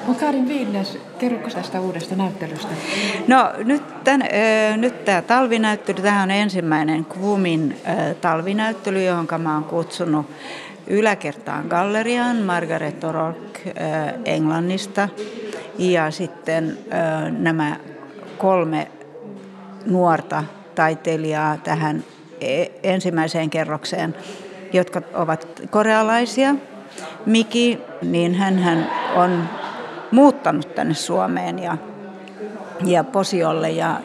Karin Viilnes, kerrotko tästä uudesta näyttelystä? No nyt tämä talvinäyttely, tämä on ensimmäinen KVUMin talvinäyttely, johon mä oon kutsunut yläkertaan galleriaan Margaret O'Rourke Englannista ja sitten nämä 3 nuorta taiteilijaa tähän ensimmäiseen kerrokseen, jotka ovat korealaisia. Miki, niin hän on muuttanut tänne Suomeen ja Posiolle ja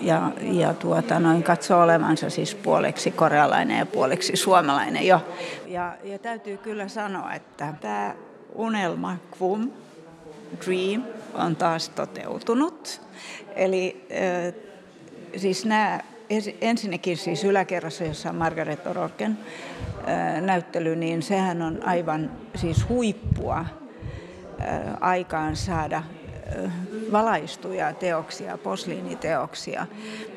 katsoo olevansa siis puoleksi korealainen ja puoleksi suomalainen jo. Ja täytyy kyllä sanoa, että tämä unelma KVUM, Dream, on taas toteutunut. Eli siis nämä ensinnäkin siis yläkerrassa, jossa on Margaret O'Rourken näyttely, niin sehän on aivan siis huippua aikaan saada valaistuja teoksia, posliiniteoksia.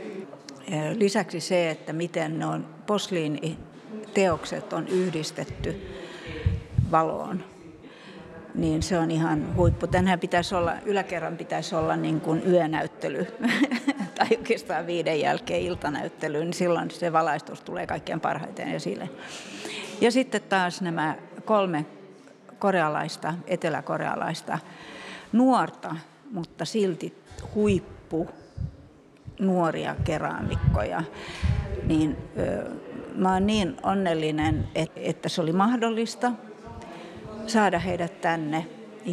Lisäksi se, että miten ne posliiniteokset on yhdistetty valoon, niin se on ihan huippu. Tänään yläkerran pitäisi olla niin kuin yönäyttely tai oikeastaan 5 jälkeen iltanäyttely, niin silloin se valaistus tulee kaikkein parhaiten esille. Ja sitten taas nämä 3 korealaista, eteläkorealaista nuorta, mutta silti huippu nuoria keraamikkoja, niin mä oon niin onnellinen, että se oli mahdollista saada heidät tänne.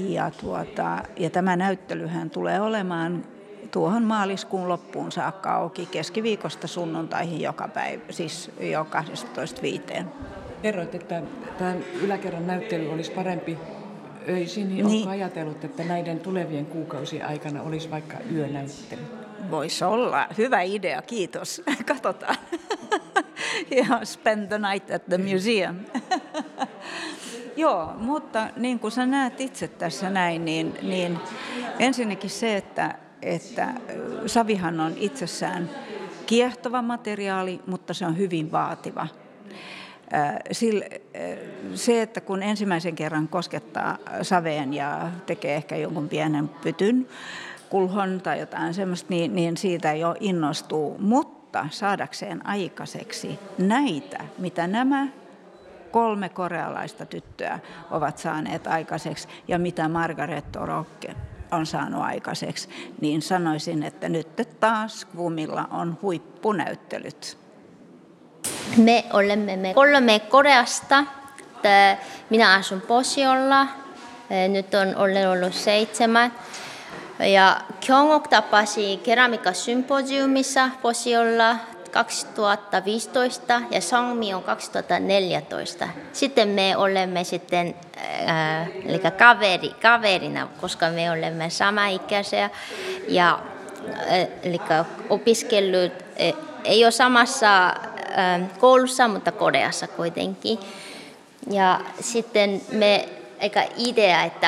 Ja tämä näyttelyhän tulee olemaan tuohon maaliskuun loppuun saakka auki keskiviikosta sunnuntaihin joka päivä, siis jo 12.5. Kerroit, että tämä yläkerran näyttely olisi parempi öisin, niin oletko ajatellut, että näiden tulevien kuukausien aikana olisi vaikka yönäyttely? Voisi olla. Hyvä idea, kiitos. Katsotaan. Ja spend the night at the museum. Joo, mutta niin kuin sä näet itse tässä näin, niin ensinnäkin se, että savihan on itsessään kiehtova materiaali, mutta se on hyvin vaativa. Se, että kun ensimmäisen kerran koskettaa saveen ja tekee ehkä jonkun pienen pytyn, kulhon tai jotain semmoista, niin siitä jo innostuu. Mutta saadakseen aikaiseksi näitä, mitä nämä 3 korealaista tyttöä ovat saaneet aikaiseksi ja mitä Margaret O'Rourke on saanut aikaiseksi, niin sanoisin, että nyt taas KVUMilla on huippunäyttelyt. Me olemme 3 Koreasta. Minä asun Posiolla. Nyt olen ollut 7. Ja Kyungok tapasi keramiikkasymposiumissa Posiolla 2015 ja Songmi on 2014. Sitten me olemme eli kaverina, koska me olemme samaikäisiä ja eli opiskellut ei ole samassa koulussa, mutta Koreassa kuitenkin. Ja sitten eikä idea, että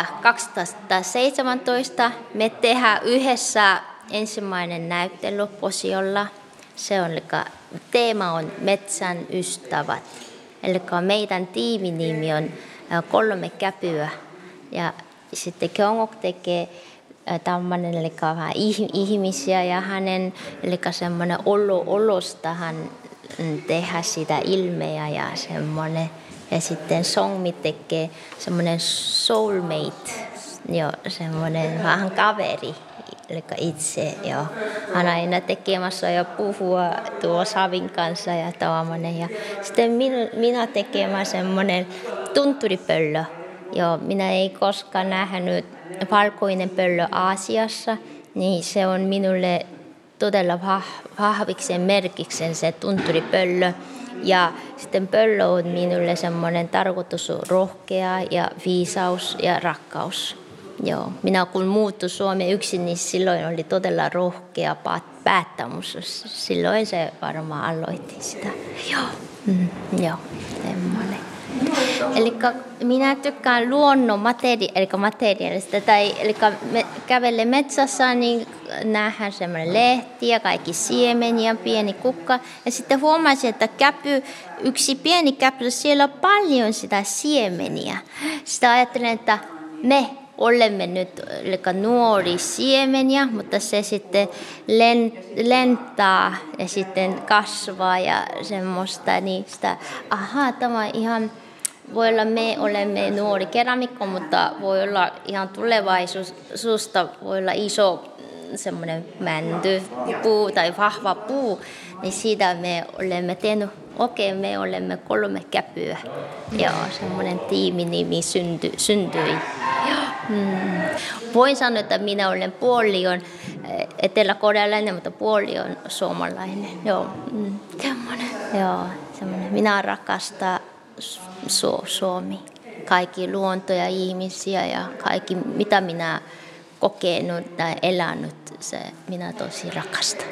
2017 me tehdään yhdessä ensimmäinen näyttely Posiolla. Teema on metsän ystävät. Eli meidän tiiminimi on 3 käpyä. Ja sitten Kyungok tekee tämmöinen vähän ihmisiä ja hänen semmoinen olosta hän tehdä sitä ilmeä ja semmoinen. Ja sitten Songmi tekee semmoinen soulmate, jo semmoinen vähän kaveri. Eli itse jo. Hän aina tekemässä ja puhua tuo Savin kanssa ja tuommoinen. Ja sitten minä tekemään semmoinen tunturipöllö. Jo, minä ei koskaan nähnyt valkoinen pöllö Aasiassa, niin se on minulle todella vahviksen merkiksen se tunturipöllö. Ja sitten pöllö on minulle semmoinen tarkoitus rohkea ja viisaus ja rakkaus. Joo. Minä kun muuttui Suomeen yksin, niin silloin oli todella rohkea päättämus. Silloin se varmaan aloitti sitä. Joo, semmoinen. Eli minä tykkään luonnon materiaalista. Eli kävelle metsässä, niin nähdään semmoinen lehti ja kaikki siemeniä, pieni kukka. Ja sitten huomasin, että yksi pieni käpy, siellä on paljon sitä siemeniä. Sitten ajattelen, että me olemme nyt nuori siemeniä, mutta se sitten lentää ja sitten kasvaa ja semmoista niistä. Tämä ihan, voi olla me olemme nuori keramikko, mutta voi olla ihan tulevaisuudesta, voi olla iso semmoinen mäntypuu tai vahva puu, niin siitä me olemme tehnyt, me olemme 3 käpyä. Joo, semmoinen tiiminimi syntyi. Voin sanoa, että minä olen puoli on eteläkorealainen, mutta puoli on suomalainen. Joo, semmoinen. Minä rakastan Suomi, kaikki luonto ja ihmisiä ja kaikki, mitä minä kokenut tai elänyt, se minä tosi rakastan.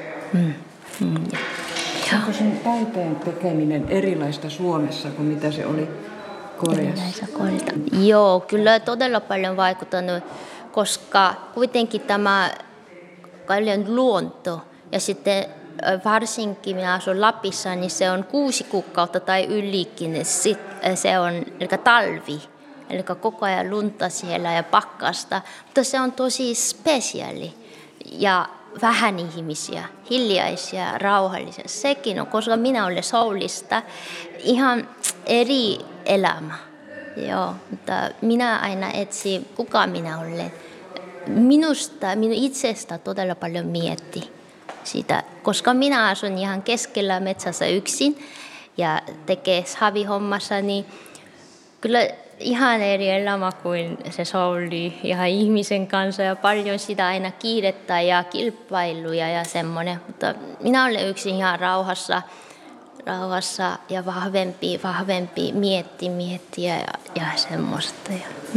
Onko sen taiteen tekeminen erilaista Suomessa kuin mitä se oli Koreassa? Joo, kyllä todella paljon vaikuttanut, koska kuitenkin tämä paljon luonto ja sitten varsinkin minä asun Lapissa, niin se on 6 kuukautta tai ylikin, se on talvi. Eli koko ajan lunta siellä ja pakkasta, mutta se on tosi spesiaali ja vähän ihmisiä, hiljaisia, rauhallisia. Sekin on, koska minä olen Soulista, ihan eri elämä. Joo, mutta minä aina etsin, kuka minä olen. Minun itsestä todella paljon mietti sitä, koska minä asun ihan keskellä metsässä yksin ja tekee havihommassa, niin kyllä ihan eri elämä kuin se Souli ihan ihmisen kanssa ja paljon sitä aina kiirettä ja kilpailuja ja semmoinen. Mutta minä olen yksin ihan rauhassa ja vahvempi miettiä ja semmoista.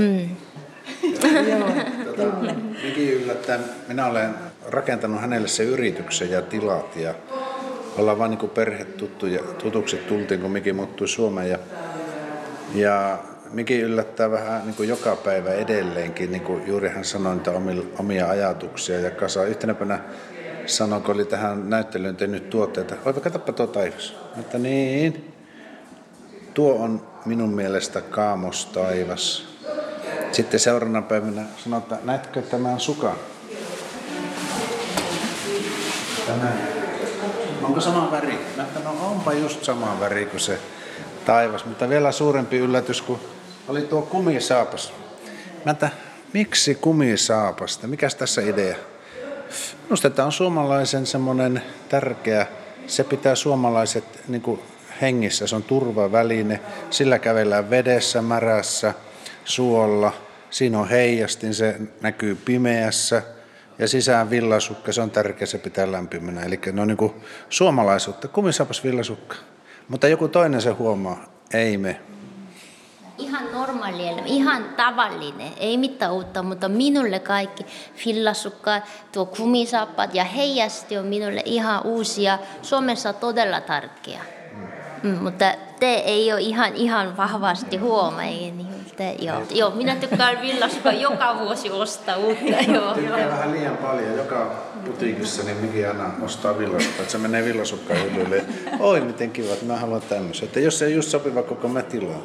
Mikin yllättäen, minä olen rakentanut hänelle se yrityksen ja tilat ja ollaan vaan niin kuin tutuksi tultiin, kun Miki muuttui Suomeen ja Miki yllättää vähän niin kuin joka päivä edelleenkin, niin kuin juuri hän sanoi niitä omia ajatuksia ja kasaa. Yhtenä päivänä sanoi, kun oli tähän näyttelyyn tehnyt tuotteita, oipa katsoppa tuo taivas. Että niin, tuo on minun mielestä kaamostaivas. Sitten seuraavana päivänä sanoi, että näetkö tämän sukan? Tämä. Onko sama väri? Mä että no onpa just sama väri kuin se taivas, mutta vielä suurempi yllätys, kun oli tuo kumisaapas. Mä että miksi kumisaapasta? Mikäs tässä idea? Minusta tämä on suomalaisen semmoinen tärkeä, se pitää suomalaiset niin kuin hengissä, se on turvaväline, sillä kävellään vedessä, märässä, suolla, siinä on heijastin, se näkyy pimeässä ja sisään villasukka, se on tärkeä, se pitää lämpimänä. Eli ne on niin kuin suomalaisuutta, kumisaapas villasukka. Mutta joku toinen se huomaa, ei me. Ihan normaali elämä, ihan tavallinen, ei mitään uutta, mutta minulle kaikki villasukka, tuo kumisaappaat ja heijasti on minulle ihan uusia. Suomessa todella tärkeä. Mutta te ei ole ihan vahvasti huomaa. Joo, minä tykkään villasukkaa joka vuosi ostaa uutta. Tykkää vähän liian paljon. Joka putiikissa niin Miki aina ostaa villasukkaa, että se menee villasukkaan hyllylle. Oi, miten kiva, että mä haluan tämmöisen. Että jos se ei just sopiva koko mä tilaan.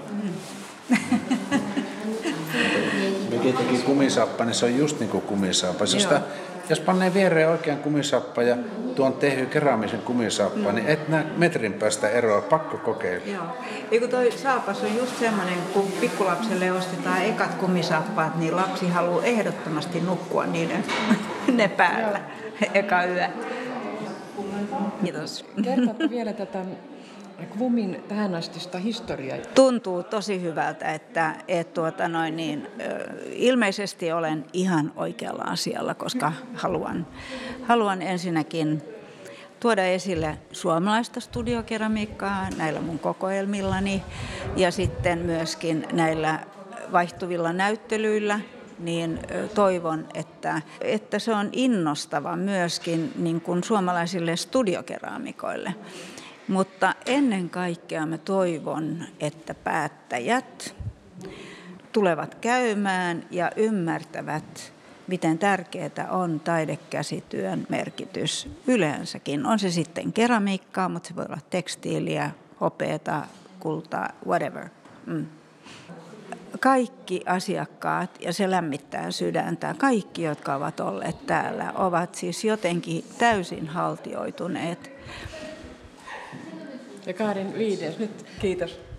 Miki teki kumisaappa, niin se on just niin kuin kumisaappa. Jos pannee viereen oikean kumisaappa ja tuon tehy keraamisen kumisaappa, niin et näe metrin päästä eroa, pakko kokeilla. Joo. Eikö toi saapas on just semmoinen, kun pikkulapselle ostetaan ekat kumisaappaat, niin lapsi haluaa ehdottomasti nukkua ne päällä eka yö. Kiitos. Kertopa vielä tätä KVUMin tähänastista historiaa. Tuntuu tosi hyvältä, että ilmeisesti olen ihan oikealla asialla, koska haluan ensinnäkin tuoda esille suomalaista studiokeramiikkaa näillä mun kokoelmillani ja sitten myöskin näillä vaihtuvilla näyttelyillä. Niin toivon, että se on innostava myöskin niin kuin suomalaisille studiokeraamikoille. Mutta ennen kaikkea mä toivon, että päättäjät tulevat käymään ja ymmärtävät, miten tärkeää on taidekäsityön merkitys yleensäkin. On se sitten keramiikkaa, mutta se voi olla tekstiiliä, hopeata, kultaa, whatever. kaikki asiakkaat, ja se lämmittää sydäntä, kaikki, jotka ovat olleet täällä, ovat siis jotenkin täysin haltioituneet. Ja 25. nyt kiitos.